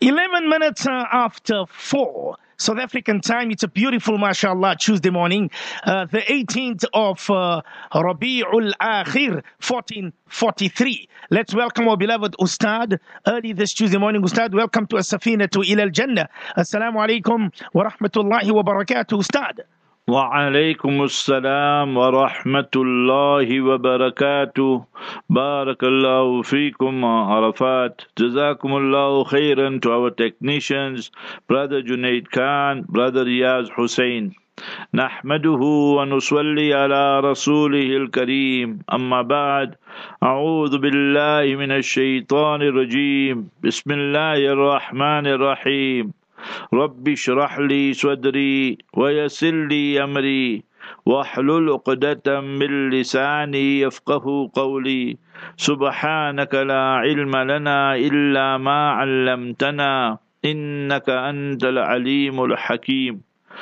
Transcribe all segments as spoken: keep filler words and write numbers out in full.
eleven minutes uh, after four. South African time. It's a beautiful, mashallah, Tuesday morning, uh, the eighteenth of uh, Rabi'ul Akhir, fourteen forty-three. Let's welcome our beloved Ustad early this Tuesday morning. Ustad, welcome to As-Safina to Ila Al-Jannah. Assalamu alaikum wa rahmatullahi wa barakatuh, Ustad. وعليكم السلام ورحمة الله وبركاته بارك الله فيكم عرفات جزاكم الله خيرا. To our technicians, Brother Junaid Khan, Brother Riyaz Hussein, نحمده ونصلي على رسوله الكريم أما بعد أعوذ بالله من الشيطان الرجيم بسم الله الرحمن الرحيم رب اشرح لي صدري ويسر لي أمري واحلل عقدة من لساني يفقه قولي سبحانك لا علم لنا إلا ما علمتنا إنك أنت العليم الحكيم.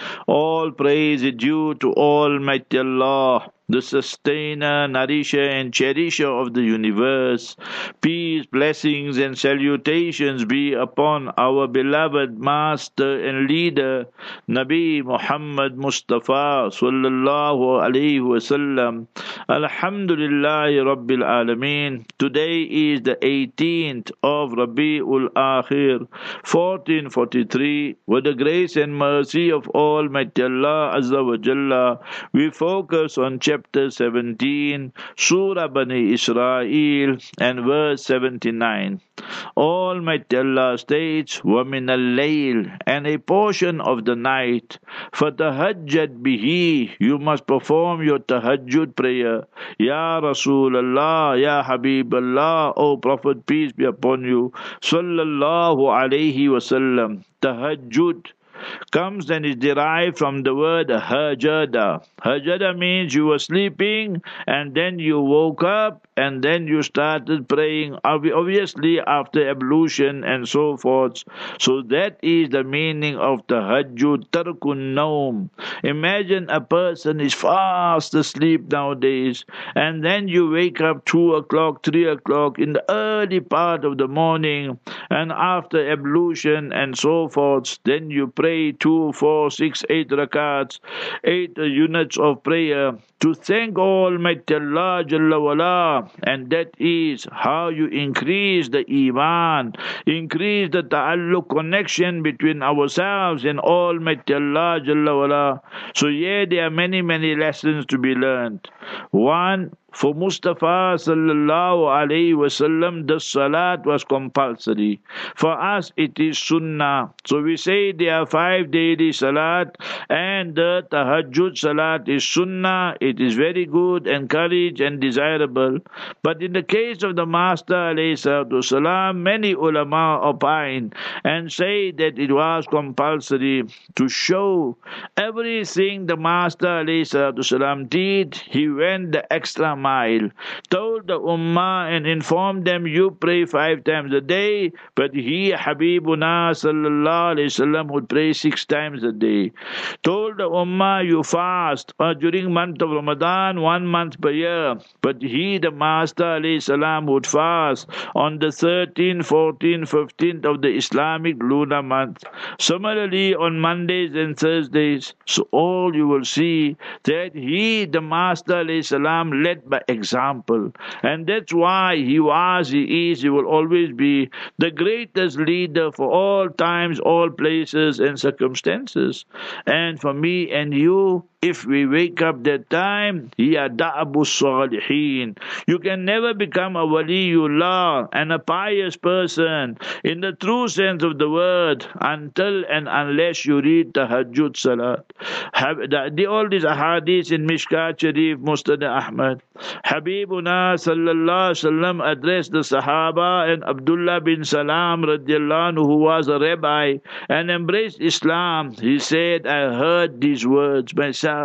All praise is due to Almighty Allah, the sustainer, nourisher and cherisher of the universe. Peace, blessings and salutations be upon our beloved master and leader, Nabi Muhammad Mustafa sallallahu alayhi wasallam. Alhamdulillahi Rabbil Alameen. Today is the eighteenth of Rabi'ul Akhir, fourteen forty-three. With the grace and mercy of Almighty Allah Azza wa Jalla, we focus on chapter seventeen, Surah Bani Israel, and verse seventy-nine. Almighty Allah states, وَمِنَ اللَّيْلِ, and a portion of the night, فَتَهَجَّدْ بِهِ, you must perform your tahajjud prayer. Ya Rasulullah, Ya Habib Allah, O Prophet, peace be upon you, sallallahu alayhi wasallam. Tahajjud comes and is derived from the word hajada. Hajada means you were sleeping and then you woke up and then you started praying, obviously after ablution and so forth. So that is the meaning of tahajjud, tarkun naum. Imagine a person is fast asleep nowadays and then you wake up two o'clock, three o'clock in the early part of the morning, and after ablution and so forth, then you pray two, four, six, eight rakats, eight units of prayer to thank Almighty Allah Jalla wala. And that is how you increase the iman, increase the ta'alluq connection between ourselves and Almighty Allah Jalla wala. So yeah, there are many, many lessons to be learned. One, for Mustafa sallallahu alayhi wasallam, the salat was compulsory. For us, it is sunnah. So we say there are five daily salat, and the tahajjud salat is sunnah. It is very good, encouraged, and desirable. But in the case of the Master alayhi salatu salam, many ulama opine and say that it was compulsory to show everything the Master alayhi salatu salam did. He went the extra mile, told the ummah and informed them, you pray five times a day, but he, Habibuna sallallahu alayhi wasallam, would pray six times a day. Told the ummah, you fast uh, during month of Ramadan, one month per year, but he, the Master alayhi salam, would fast on the thirteenth, fourteenth, fifteenth of the Islamic lunar month. Similarly, on Mondays and Thursdays. So all you will see that he, the Master alayhi salam, led by example, and that's why he was, he is, he will always be the greatest leader for all times, all places and circumstances. And for me and you, if we wake up that time, ya da'abu salihin. You can never become a waliullah and a pious person in the true sense of the word until and unless you read tahajjud salat. Have the, the all these ahadith in Mishkat Sharif, Musnad Ahmad. Habibuna sallallahu alaihi wasallam addressed the Sahaba, and Abdullah bin Salam radiallahu anhu, who was a rabbi and embraced Islam, he said, I heard these words myself.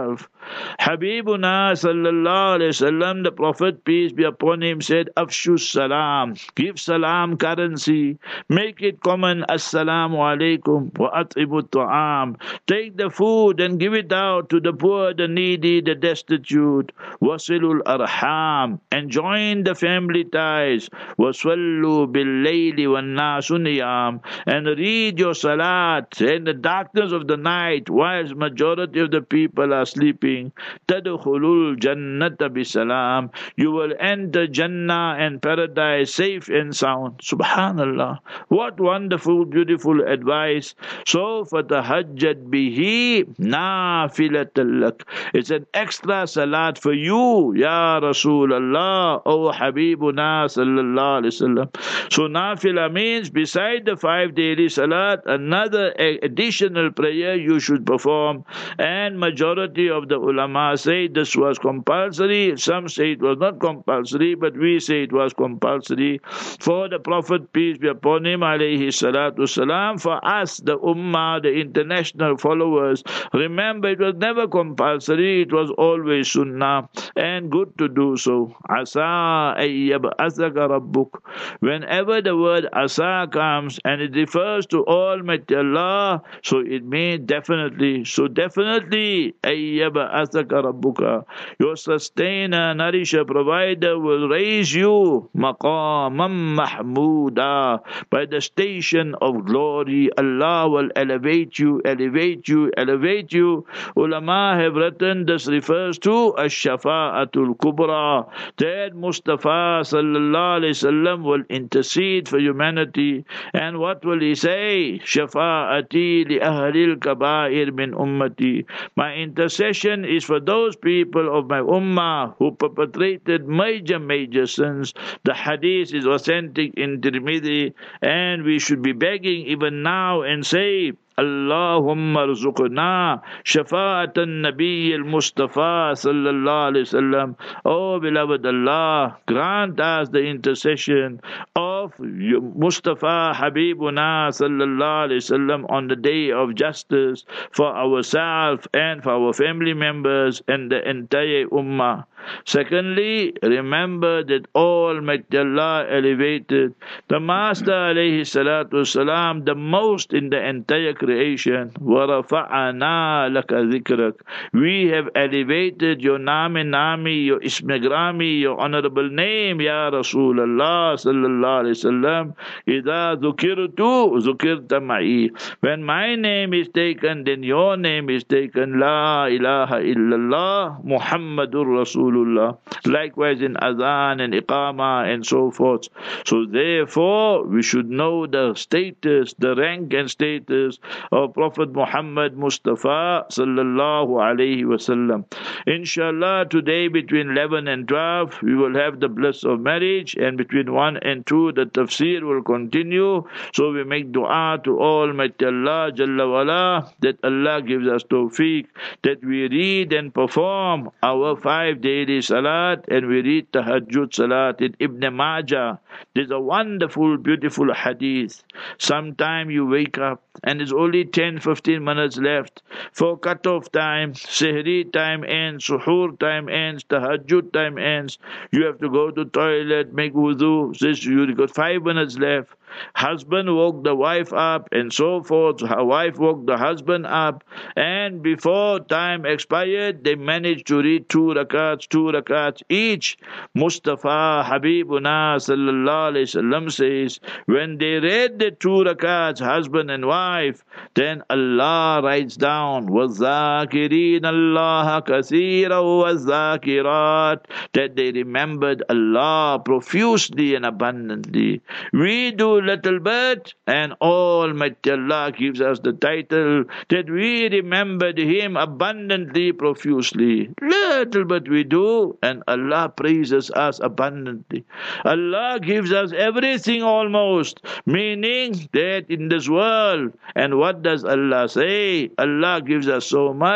Habibuna sallallahu alayhi wasallam, the Prophet, peace be upon him, said, Afshu salam, give salam currency, make it common, assalamu alaikum wa at'ibu ta'am. Take the food and give it out to the poor, the needy, the destitute. Wasilul arham, and join the family ties. Waswallu bil layli wan nasu niyam, and read your salat in the darkness of the night whilst majority of the people are sleeping. Tadkhulul jannata bisalam, you will enter Jannah and paradise safe and sound. Subhanallah, what wonderful, beautiful advice. So fatahajjad bihi nafilatan lak, it's an extra salat for you, Ya Rasulullah, O Habibuna sallallahu alaihi wasallam. So nafila means beside the five daily salat, another additional prayer you should perform. And majority of the ulama say this was compulsory. Some say it was not compulsory, but we say it was compulsory for the Prophet, peace be upon him, alayhi salatu salam. For us, the ummah, the international followers, remember it was never compulsory, it was always sunnah and good to do so. Asa ayyab asaka rabbuk. Whenever the word asa comes and it refers to Almighty Allah, so it means definitely. So definitely, ayyab asaka rabbuka, your sustainer, nourisher, provider will raise you maqamam mahmuda, by the station of glory. Allah will elevate you, elevate you, elevate you. Ulama have written this refers to ash-shafa'atul kubra, that Mustafa sallallahu alayhi wasallam will intercede for humanity. And what will he say? Shafa'ati li ahlil kaba'ir min ummati, my intercession is for those people of my ummah who perpetrated major major sins. The hadith is authentic in Tirmidhi, and we should be begging even now and say, Allahumma rzuqna shafa'atan Nabi al-Mustafa sallallahu alayhi wasallam. Oh beloved Allah, grant us the intercession of Mustafa Habibuna sallallahu alayhi wasallam on the day of justice for ourselves and for our family members and the entire ummah. Secondly, remember that Almighty Allah elevated the Master alayhi salatu salam the most in the entire creation. وَرَفَعَنَا لَكَ ذِكْرَكَ, we have elevated your name nami, your ismagrami, your honorable name, Ya Rasulullah sallallahu alayhi wasallam. إِذَا ذُكِرْتُ ذُكِرْتَ مَعِي, when my name is taken, then your name is taken. La ilaha illallah Muhammadur Rasulullah. Likewise in Adhan and Iqama and so forth. So therefore, we should know the status, the rank and status of Prophet Muhammad Mustafa sallallahu alayhi wasallam. Inshallah, today between eleven and twelve, we will have the bliss of marriage, and between one and two, the tafsir will continue. So we make dua to Almighty Allah Jalla wala, that Allah gives us tawfiq, that we read and perform our five daily salat, and we read tahajjud salat. In Ibn Majah, there's a wonderful, beautiful hadith. Sometime you wake up and it's only ten, fifteen minutes left for cut-off time, sehri time ends, suhoor time ends, tahajjud time ends. You have to go to toilet, make wudu. Says you got five minutes left. Husband woke the wife up and so forth. Her wife woke the husband up, and before time expired, they managed to read two rakats, two rakats each. Mustafa Habibuna sallallahu alayhi wasallam says, when they read the two rakats, husband and wife, then Allah writes down, وَالذَّاكِرِينَ اللَّهَ كَثِيرًا وَالذَّاكِرَاتِ, that they remembered Allah profusely and abundantly. We do little bit, and Almighty Allah gives us the title that we remembered Him abundantly, profusely. Little bit we do, and Allah praises us abundantly. Allah gives us everything almost, meaning that in this world. And what does Allah say? Allah gives us so much.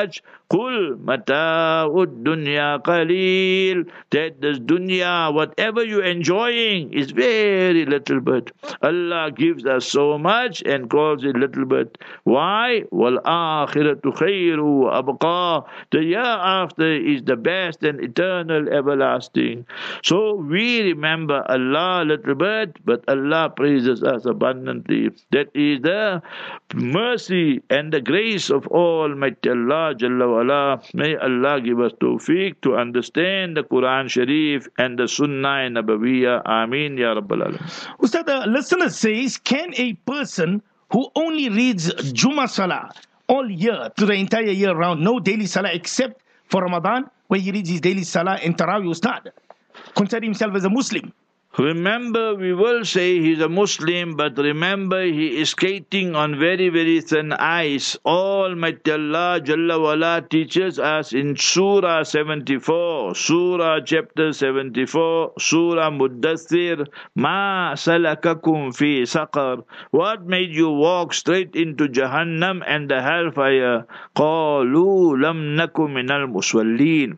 Qul mata'ud dunya qaleel. That this dunya, whatever you're enjoying, is very little bit. Allah gives us so much and calls it little bit. Why? Wal akhiratu khairu wa abqa. The hereafter is the best and eternal, everlasting. So we remember Allah a little bit, but Allah praises us abundantly. That is the mercy and the grace of Almighty Allah Jalla wa Ala. May Allah give us tawfiq to understand the Quran Sharif and the Sunnah Nabawiyya. Ameen Ya Rabbal Alamin. Ustad, the listener says, can a person who only reads Juma Salah all year, to the entire year round, no daily Salah except for Ramadan, where he reads his daily Salah and Tarawih, Ustad, consider himself as a Muslim? Remember, we will say he's a Muslim, but remember he is skating on very, very thin ice. Almighty Allah Jalla wala teaches us in Surah seventy-four, Surah chapter seventy-four, Surah Muddathir, Ma salakakum fi saqar. What made you walk straight into Jahannam and the hellfire? Qalu lam nakum minal muswallin.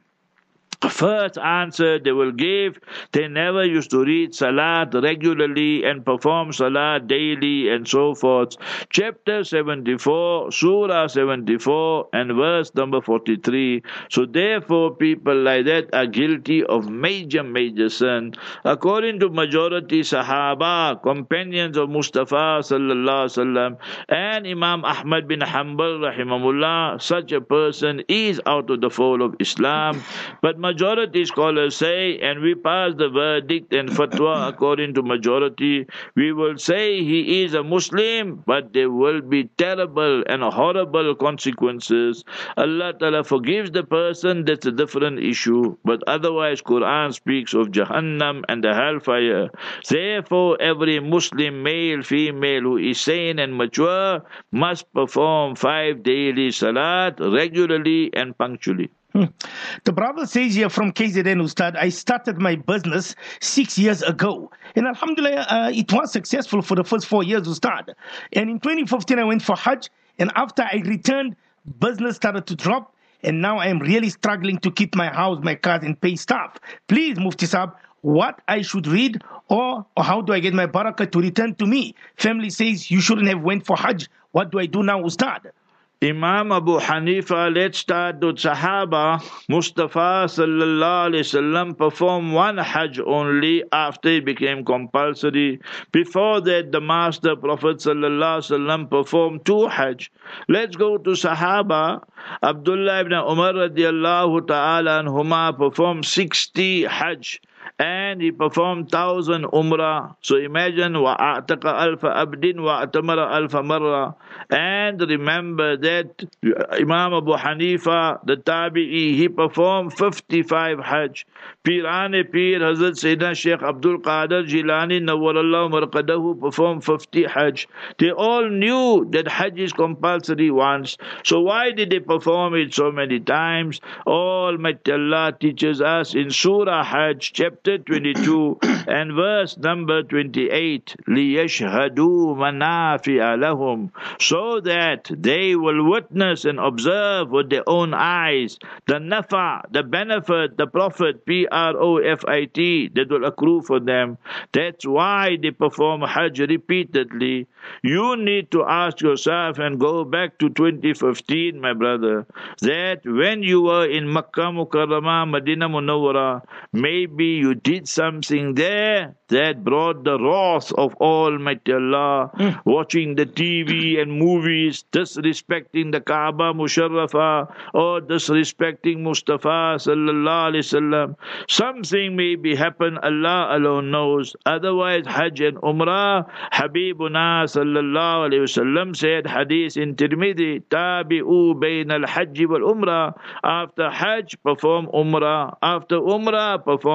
First answer they will give, they never used to read Salat regularly and perform Salat daily and so forth. Chapter seventy-four, Surah seventy-four and verse number forty-three. So therefore people like that are guilty of major, major sin. According to majority Sahaba, companions of Mustafa sallallahu alaihi wasallam, and Imam Ahmad bin Hanbal rahimahullah, such a person is out of the fold of Islam. But majority scholars say, and we pass the verdict and fatwa according to majority, we will say he is a Muslim, but there will be terrible and horrible consequences. Allah Ta'ala forgives the person, that's a different issue, but otherwise Quran speaks of Jahannam and the hellfire. Therefore every Muslim, male, female, who is sane and mature must perform five daily salat regularly and punctually. Hmm. The brother says here from K Z N, Ustad, I started my business six years ago. And Alhamdulillah, uh, it was successful for the first four years, Ustad. And in twenty fifteen, I went for Hajj. And after I returned, business started to drop. And now I am really struggling to keep my house, my cars, and pay staff. Please, Mufti Saab, what I should read, or, or how do I get my barakah to return to me? Family says you shouldn't have went for Hajj. What do I do now, Ustad? Imam Abu Hanifa, let's start with Sahaba. Mustafa sallallahu alaihi wasallam performed one Hajj only after it became compulsory. Before that, the Master Prophet sallallahu alaihi wasallam performed two Hajj. Let's go to Sahaba. Abdullah ibn Umar radiallahu ta'ala anhuma performed sixty Hajj. And he performed thousand umrah. So imagine, وَأَعْتَقَ أَلْفَ أَبْدٍ وَأَتَمَرَ أَلْفَ مَرَّةٍ. And remember that Imam Abu Hanifa, the Tabi'i, he performed fifty-five Hajj. Pirane Pir Hazrat Sayyidina Sheikh Abdul Qadir Jilani Nawwarallahu Marqadahu performed fifty Hajj. They all knew that Hajj is compulsory once. So why did they perform it so many times? Almighty Allah teaches us in Surah Hajj, chapter twenty-two and verse number twenty-eight, لِيَشْهَدُوا مَنَافِعَ لَهُمْ, so that they will witness and observe with their own eyes the nafa, the benefit, the profit, P R O F I T, that will accrue for them. That's why they perform Hajj repeatedly. You need to ask yourself and go back to twenty fifteen, my brother, that when you were in Makkah Mukarramah, Madinah Munawwara, maybe you did something there that brought the wrath of Almighty Allah, mm. watching the T V and movies, disrespecting the Kaaba Musharrafa, or disrespecting Mustafa sallallahu alaihi wasallam. Something maybe happened, Allah alone knows. Otherwise, Hajj and Umrah, Habibuna sallallahu alaihi wasallam said, hadith in Tirmidhi, tabi'u bayn al-Hajj wal-Umrah. After Hajj, perform Umrah. After Umrah, perform Hajj.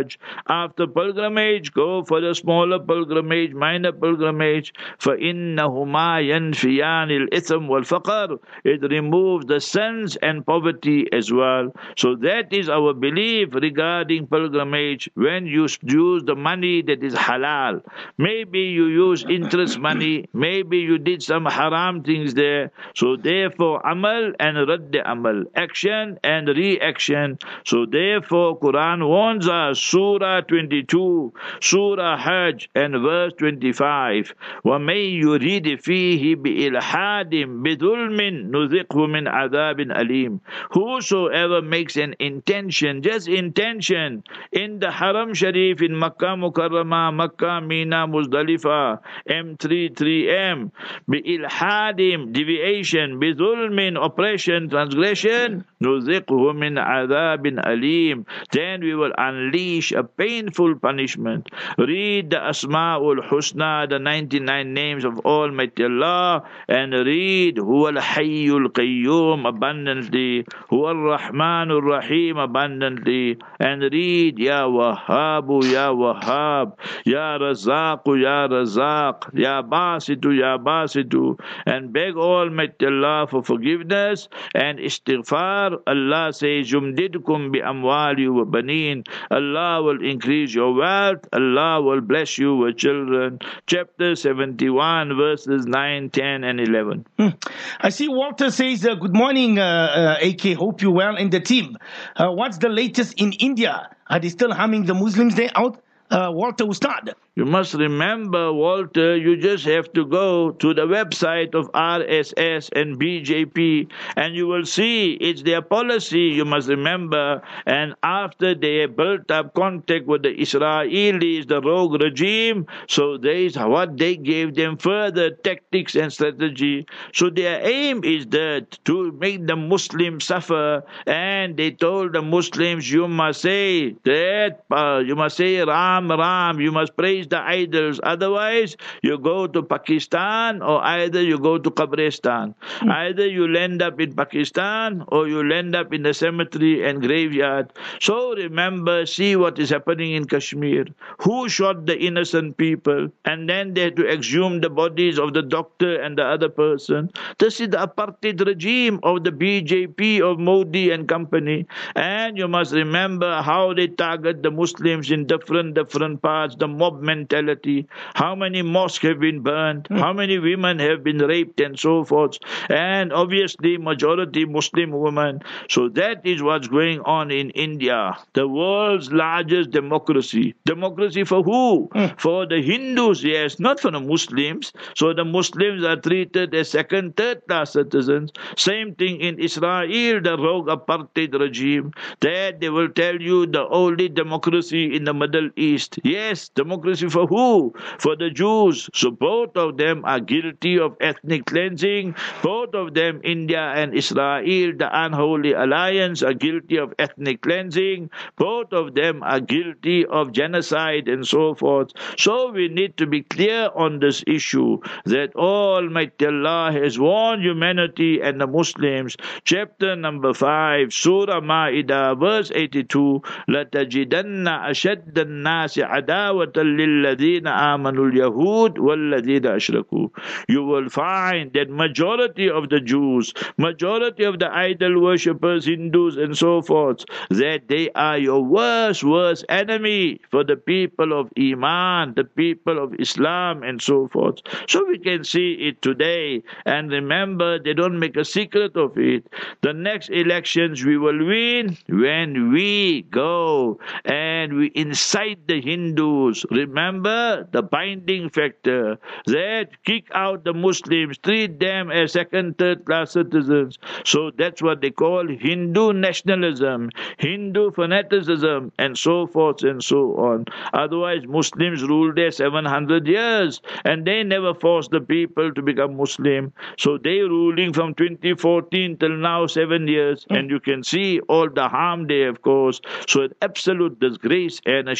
Hajj. After pilgrimage, go for the smaller pilgrimage, minor pilgrimage. فَإِنَّهُمَا يَنْفِيَانِ الْإِثْمِ وَالْفَقْرِ. It removes the sins and poverty as well. So that is our belief regarding pilgrimage. When you use the money that is halal, maybe you use interest money, maybe you did some haram things there. So therefore, amal and radd amal, action and reaction. So therefore, Quran warns us, Surah twenty-two, Surah Hajj and verse twenty-five. وَمَن يُرِيدِ فِيهِ بِإِلْحَادٍ بِظُلْمٍ نُذِقْهُ مِنْ عَذَابٍ أَلِيمٍ. Whosoever makes an intention, just intention, in the Haram Sharif in Makkah Mukarramah, Makkah, Mina, Muzdalifah, M thirty-three M, بِإِلْحَادٍ, deviation, بِظُلْمٍ, oppression, transgression, نُذِقْهُ مِنْ عَذَابٍ أَلِيمٍ. Then we will unleash a painful punishment. Read the Asma'ul Husna, the ninety-nine names of Almighty Allah, and read Huwa al-Hayyul Qayyum abundantly, Huwa al-Rahmanur Rahim abundantly, and read Ya Wahhabu Ya Wahhab, Ya Razaqu Ya Razaq, Ya Basitu Ya Basitu, and beg Almighty Allah for forgiveness and istighfar. Allah says, Yumdidkum bi amwali wa baneen. Allah will increase your wealth, Allah will bless you with children. Chapter seventy-one, verses nine, ten, and eleven. Hmm. I see Walter says, uh, good morning, uh, uh, A K. Hope you well in the team. Uh, what's the latest in India? Are they still harming the Muslims there out? Uh, Walter Ustad. You must remember, Walter, you just have to go to the website of R S S and B J P and you will see it's their policy, you must remember. And after they built up contact with the Israelis, the rogue regime, so there is what they gave them further tactics and strategy. So their aim is that to make the Muslims suffer, and they told the Muslims, you must say that, uh, you must say Ram, Ram, you must praise the idols. Otherwise, you go to Pakistan or either you go to Qabristan. Mm. Either you'll end up in Pakistan or you'll end up in the cemetery and graveyard. So remember, see what is happening in Kashmir. Who shot the innocent people? And then they had to exhume the bodies of the doctor and the other person. This is the apartheid regime of the B J P of Modi and company. And you must remember how they target the Muslims in different, different parts, the mob mentality, how many mosques have been burned, how many women have been raped and so forth, and obviously majority Muslim women. So that is what's going on in India, the world's largest democracy. Democracy for who? Mm. For the Hindus, yes, not for the Muslims. So the Muslims are treated as second, third class citizens. Same thing in Israel, the rogue apartheid regime. There they will tell you the only democracy in the Middle East. Yes, democracy for who? For the Jews. So both of them are guilty of ethnic cleansing. Both of them, India and Israel, the unholy alliance, are guilty of ethnic cleansing. Both of them are guilty of genocide and so forth. So we need to be clear on this issue that Almighty Allah has warned humanity and the Muslims. Chapter number five, Surah Ma'idah, verse eighty-two, لَتَجِدَنَّ أَشَدَّ النَّاسِ عَدَاوَةً لِلَّذِينَ آمَنُوا الْيَهُودِ وَالَّذِينَ أَشْرَكُوا. You will find that majority of the Jews, majority of the idol worshippers, Hindus and so forth, that they are your worst, worst enemy for the people of Iman, the people of Islam and so forth. So we can see it today. And remember, they don't make a secret of it. The next elections we will win when we go and we incite the Hindus. Remember the binding factor, that kick out the Muslims, treat them as second, third class citizens. So that's what they call Hindu nationalism, Hindu fanaticism, and so forth and so on. Otherwise, Muslims ruled there seven hundred years and they never forced the people to become Muslim. So they ruling from twenty fourteen till now seven years, and you can see all the harm they have caused. So an absolute disgrace and a shame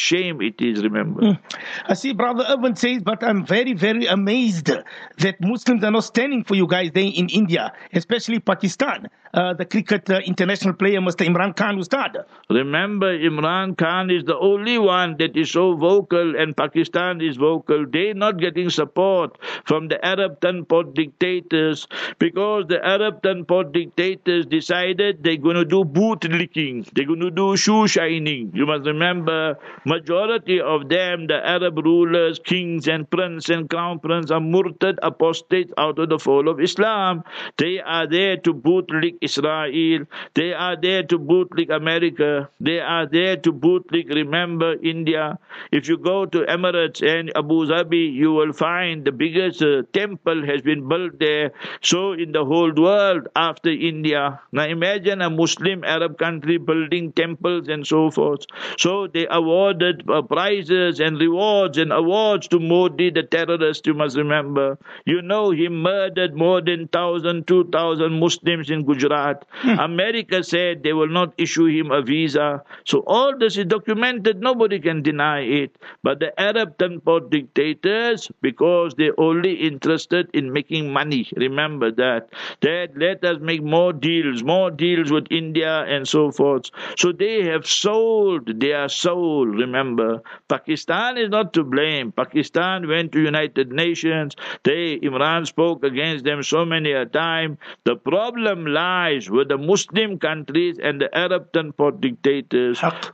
it is, remember. Mm. I see Brother Urban says, but I'm very, very amazed that Muslims are not standing for you guys there in India, especially Pakistan. Uh, the cricket uh, international player, Mister Imran Khan, Ustad. Remember, Imran Khan is the only one that is so vocal, and Pakistan is vocal. They're not getting support from the Arab Tanpot dictators because the Arab Tanpot dictators decided they're going to do bootlicking, they're going to do shoe shining. You must remember, majority of them, the Arab rulers, kings and prince and crown prince, are murtad apostates out of the fold of Islam. They are there to bootlick Israel. They are there to bootlick America. They are there to bootlick, remember, India. If you go to Emirates and Abu Dhabi, you will find the biggest uh, temple has been built there. So in the whole world after India. Now imagine a Muslim Arab country building temples and so forth. So they awarded uh, prizes and rewards and awards to Modi, the terrorist, you must remember. You know, he murdered more than one thousand, two thousand Muslims in Gujarat. Hmm. America said they will not issue him a visa. So all this is documented. Nobody can deny it. But the Arab Tanpot dictators, because they're only interested in making money, remember that. That let us make more deals, more deals with India and so forth. So they have sold their soul, remember. Pakistan is not to blame. Pakistan went to United Nations. They, Imran spoke against them so many a time. The problem lies with the Muslim countries and the Arab Tanpot dictators.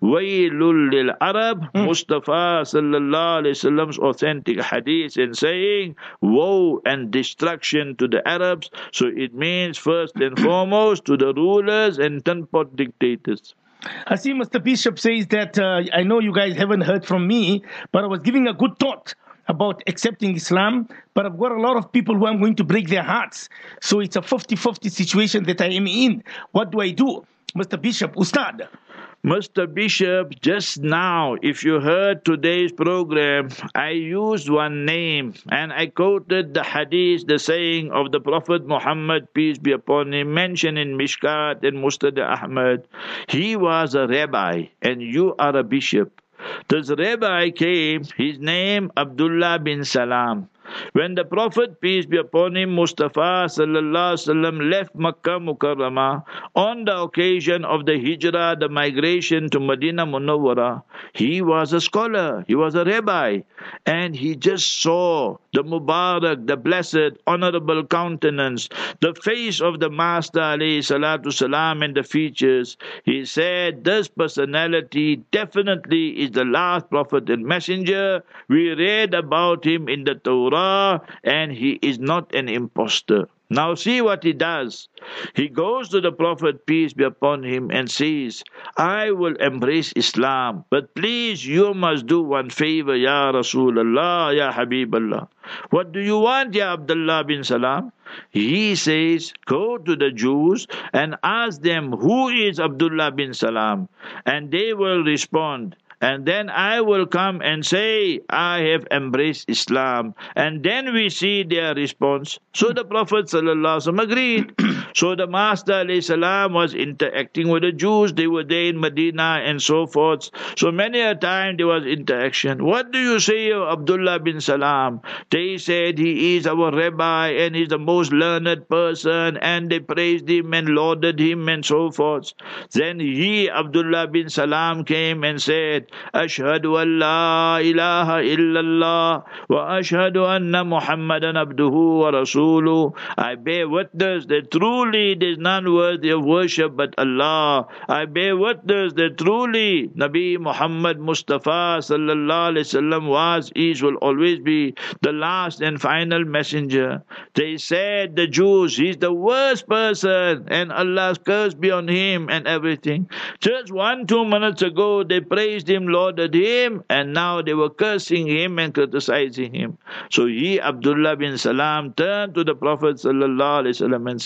Waylul lil Arab, hmm. Mustafa sallallahu alayhi wasallam's authentic hadith in saying, woe and destruction to the Arabs. So it means first and foremost to the rulers and Tanpot dictators. I see Mister Bishop says that, uh, I know you guys haven't heard from me, but I was giving a good thought about accepting Islam, but I've got a lot of people who I'm going to break their hearts. So it's a fifty-fifty situation that I am in. What do I do? Mister Bishop, Ustad. Mister Bishop, just now, if you heard today's program, I used one name and I quoted the hadith, the saying of the Prophet Muhammad, peace be upon him, mentioned in Mishkat and Musnad Ahmad. He was a rabbi and you are a bishop. This rabbi came, his name Abdullah bin Salam. When the Prophet, peace be upon him, Mustafa sallallahu alaihi wasallam left Makkah Mukarramah on the occasion of the Hijrah, the migration to Medina Munawwara, he was a scholar, he was a rabbi, and he just saw the Mubarak, the blessed, honorable countenance, the face of the Master alayhi salatu salam and the features. He said, this personality definitely is the last Prophet and Messenger. We read about him in the Torah, and he is not an impostor. Now see what he does. He goes to the Prophet, peace be upon him, and says, I will embrace Islam, but please you must do one favor, Ya Rasulullah, Ya Habiballah. What do you want, Ya Abdullah bin Salam? He says, go to the Jews and ask them, who is Abdullah bin Salam? And they will respond. And then I will come and say, I have embraced Islam. And then we see their response. So the Prophet ﷺ agreed. So the Master ﷺ was interacting with the Jews. They were there in Medina and so forth. So many a time there was interaction. What do you say of Abdullah bin Salam? They said he is our rabbi and he's the most learned person. And they praised him and lauded him and so forth. Then he, Abdullah bin Salam, came and said, Ashhadu an la ilaha illallah wa ashhadu anna Muhammadan abduhu wa rasuluh. I bear witness that truly there is none worthy of worship but Allah. I bear witness that truly Nabi Muhammad Mustafa sallallahu alaihi wasallam was, is, will always be the last and final messenger. They said, the Jews, he's the worst person and Allah's curse be on him and everything. Just one, two minutes ago, they praised him, lauded him, and now they were cursing him and criticizing him. So he, Abdullah bin Salam, turned to the Prophet sallallahu alaihi wasallam and said,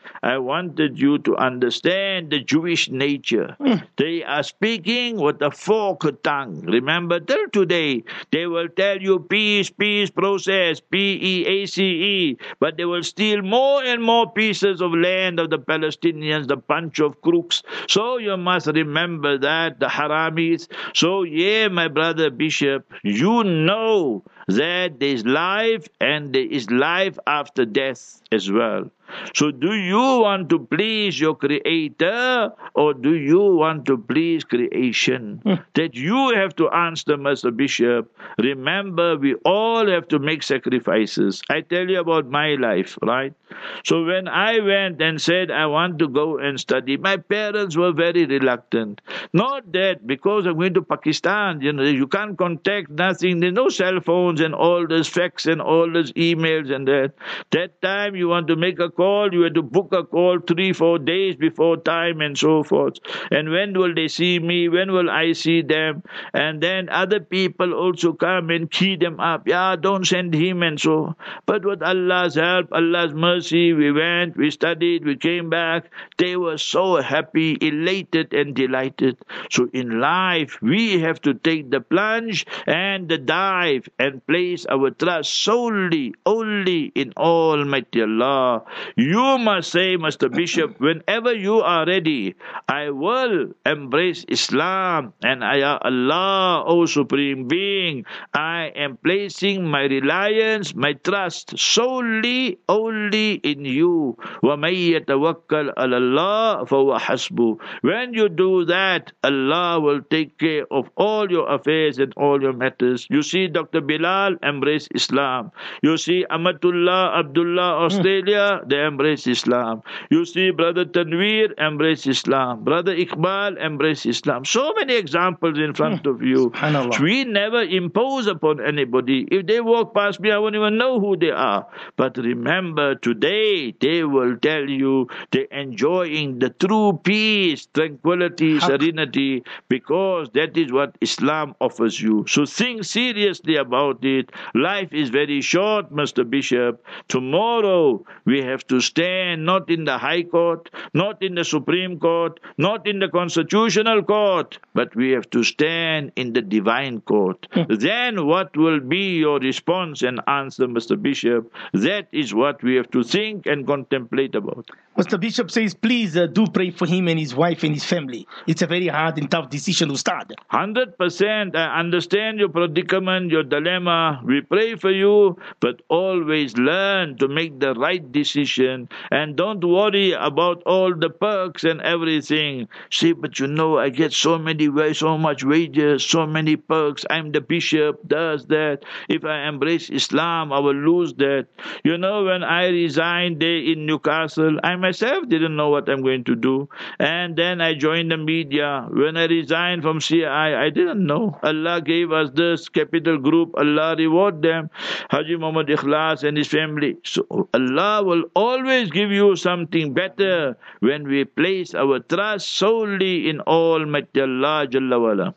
I wanted you to understand the Jewish nature. Mm. They are speaking with a forked tongue. Remember, till today, they will tell you peace, peace, process, P E A C E, but they will steal more and more pieces of land of the Palestinians, the bunch of crooks. So you must remember that, the Haramis. So, yeah, my brother Bishop, you know that there is life and there is life after death as well. So do you want to please your Creator or do you want to please creation? Mm. That you have to answer, Master Bishop. Remember, we all have to make sacrifices. I tell you about my life, right? So when I went and said I want to go and study, my parents were very reluctant. Not that because I'm going to Pakistan, you know, you can't contact nothing. There's no cell phones and all this fax and all this emails and that. That time you want to make a call, you had to book a call three, four days before time and so forth. And when will they see me? When will I see them? And then other people also come and key them up. Yeah, don't send him and so. But with Allah's help, Allah's mercy, we went, we studied, we came back. They were so happy, elated and delighted. So in life, we have to take the plunge and the dive and place our trust solely, only in Almighty Allah. You must say, Master Bishop, whenever you are ready, I will embrace Islam and I, Allah, O Supreme Being, I am placing my reliance, my trust solely, only in you. وَمَن يَتَوَكَّلْ عَلَى اللَّهِ فَهُوَ حَسْبُهُ. When you do that, Allah will take care of all your affairs and all your matters. You see, Doctor Bilal embrace Islam. You see, Amatullah Abdullah, Australia, they embrace Islam. You see, Brother Tanveer embrace Islam. Brother Iqbal embrace Islam. So many examples in front of you. Subhanallah. We never impose upon anybody. If they walk past me, I won't even know who they are. But remember, today they will tell you they're enjoying the true peace, tranquility, Haq. serenity, because that is what Islam offers you. So think seriously about it. Life is very short, Mister Bishop. Tomorrow we have to stand not in the High Court, not in the Supreme Court, not in the Constitutional Court, but we have to stand in the Divine Court. Then what will be your response and answer, Mister Bishop? That is what we have to think and contemplate about. Mister Bishop says, please uh, do pray for him and his wife and his family. It's a very hard and tough decision to start. one hundred percent. I understand your predicament, your dilemma. We pray for you, but always learn to make the right decision and don't worry about all the perks and everything. See, but you know, I get so many, so much wages, so many perks. I'm the bishop, does that. If I embrace Islam, I will lose that. You know, when I resigned there in Newcastle, I myself didn't know what I'm going to do. And then I joined the media. When I resigned from C I, I didn't know. Allah gave us this capital group. Allah reward them. Haji Muhammad Ikhlas and his family. So Allah will always give you something better when we place our trust solely in Almighty Allah Jalla wala.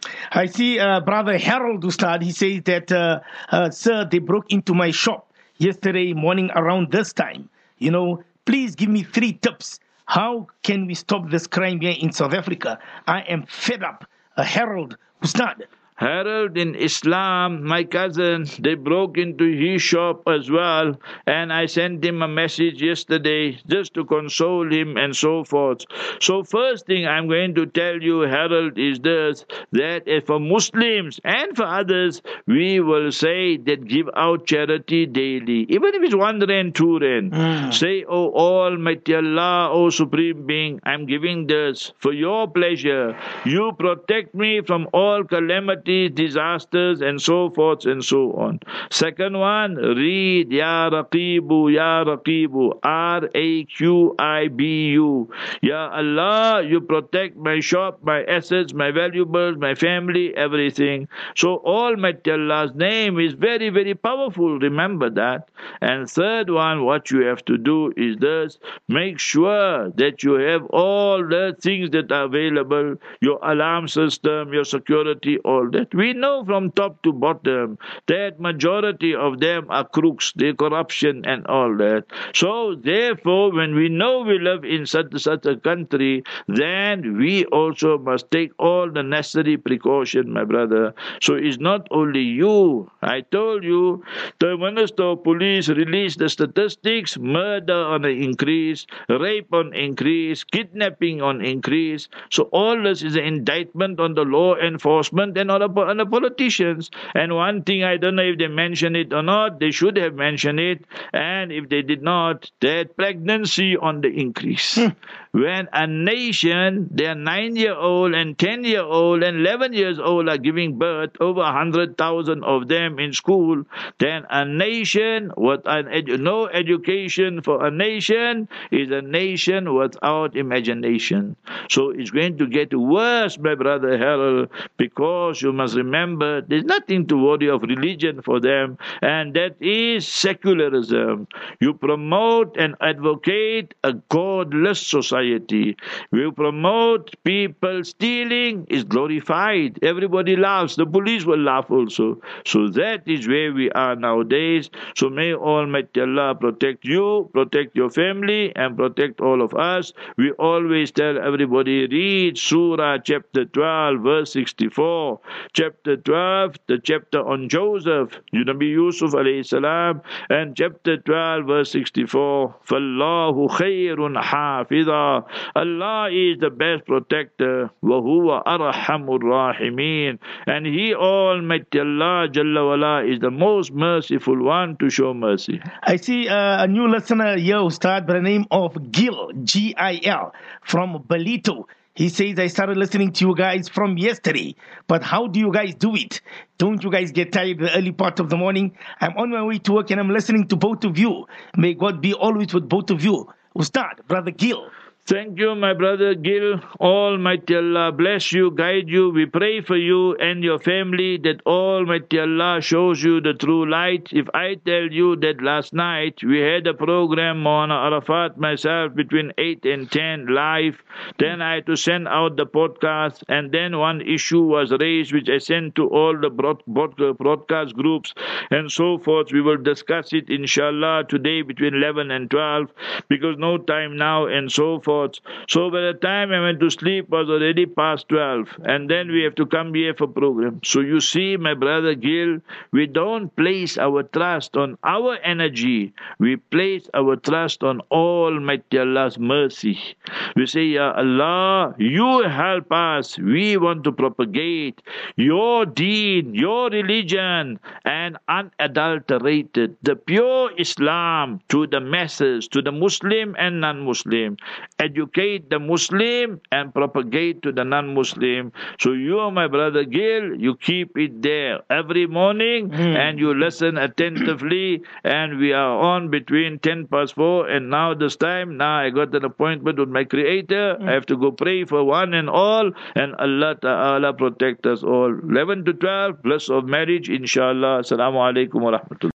I see uh, Brother Harold Ustad, he says that, uh, uh, sir, they broke into my shop yesterday morning around this time. You know, please give me three tips. How can we stop this crime here in South Africa? I am fed up. Uh, Harold Ustad. Harold, in Islam, my cousin, they broke into his shop as well, and I sent him a message yesterday just to console him and so forth. So first thing I'm going to tell you, Harold, is this, that if for Muslims and for others, we will say that give out charity daily, even if it's one rand, two rand. Mm. Say, oh Almighty Allah, oh Supreme Being, I'm giving this for your pleasure. You protect me from all calamity, disasters and so forth and so on. Second one, read Ya Raqibu, Ya Raqibu, R A Q I B U. Ya Allah, you protect my shop, my assets, my valuables, my family, everything. So Almighty Allah's name is very, very powerful. Remember that. And third one, what you have to do is this, make sure that you have all the things that are available, your alarm system, your security, all that. We know from top to bottom that majority of them are crooks, they corruption and all that. So they therefore, when we know we live in such, such a country, then we also must take all the necessary precaution, my brother. So it's not only you. I told you, the Minister of Police released the statistics, murder on the increase, rape on increase, kidnapping on increase. So all this is an indictment on the law enforcement and on the, on the politicians. And one thing, I don't know if they mentioned it or not, they should have mentioned it. And if they did not, that pregnancy on the increase. Hmm. When a nation, their nine-year-old and ten-year-old and eleven years old are giving birth, over one hundred thousand of them in school, then a nation with an edu- no education for a nation is a nation without imagination. So it's going to get worse, my brother Harold, because you must remember there's nothing to worry of religion for them, and that is secularism. You promote and advocate a godless society. We promote people stealing is glorified. Everybody laughs. The police will laugh also. So that is where we are nowadays. So may Almighty Allah protect you, protect your family, and protect all of us. We always tell everybody, read Surah chapter twelve, verse sixty-four. Chapter twelve, the chapter on Joseph, Nabi Yusuf alayhi salam, and chapter twelve, verse sixty-four. فَاللَّهُ خَيْرٌ حَافِظًا. Allah is the best protector. وَهُوَ أَرْحَمُ الرَّاحِمِينَ. And He, Almighty Allah Jalla wala, is the most merciful one to show mercy. I see uh, a new listener here, Ustad, by the name of Gil, G I L, from Balito. He says, I started listening to you guys from yesterday, but how do you guys do it? Don't you guys get tired the early part of the morning? I'm on my way to work and I'm listening to both of you. May God be always with both of you. Ustad, Brother Gil. Thank you, my brother Gil. Almighty Allah bless you, guide you. We pray for you and your family that Almighty Allah shows you the true light. If I tell you that last night we had a program on Arafat, myself, between eight and ten live, then I had to send out the podcast, and then one issue was raised which I sent to all the broad, broad, broadcast groups and so forth. We will discuss it inshallah today between eleven and twelve, because no time now and so forth. So by the time I went to sleep was already past twelve, and then we have to come here for program. So you see, my brother Gil, we don't place our trust on our energy. We place our trust on Almighty Allah's mercy. We say, Ya Allah, you help us. We want to propagate your deen, your religion, and unadulterated, the pure Islam to the masses, to the Muslim and non-Muslim. Educate the Muslim and propagate to the non-Muslim. So you, my brother Gil, you keep it there every morning mm. and you listen attentively, and we are on between ten past four and now this time. Now I got an appointment with my Creator. Mm. I have to go pray for one and all, and Allah Ta'ala protect us all. eleven to twelve, bliss of marriage, inshallah. Assalamu alaikum wa rahmatullah.